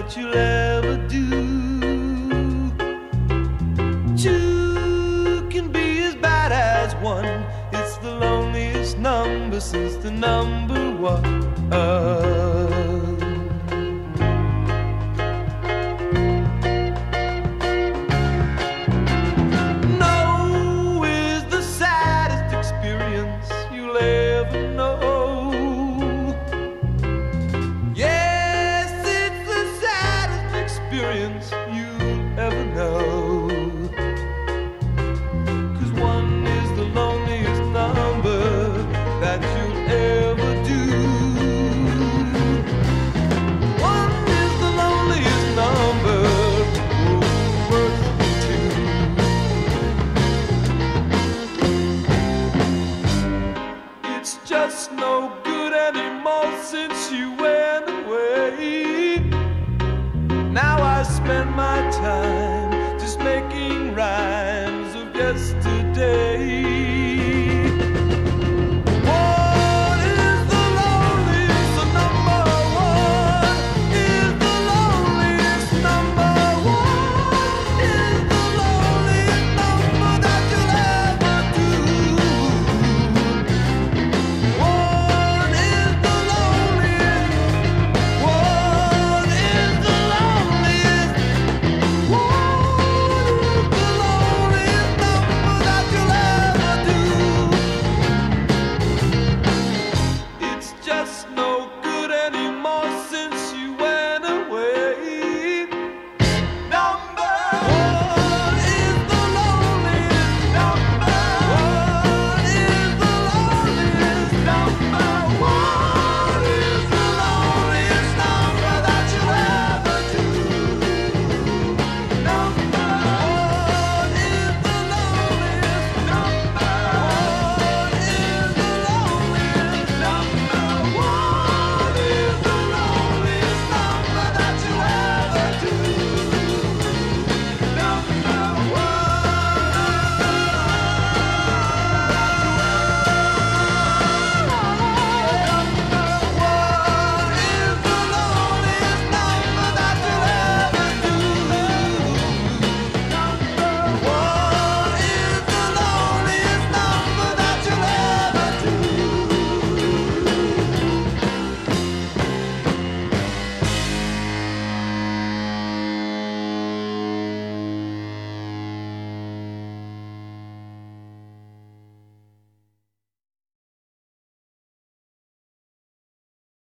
that you'll ever do. Two can be as bad as one. It's the loneliest number since the number one. No is the saddest experience you'll ever know. Yes, it's the saddest experience you'll ever know. 'Cause one is the loneliest number that you'll ever do. One is the loneliest number, oh, worth two. It's just no good anymore since you went.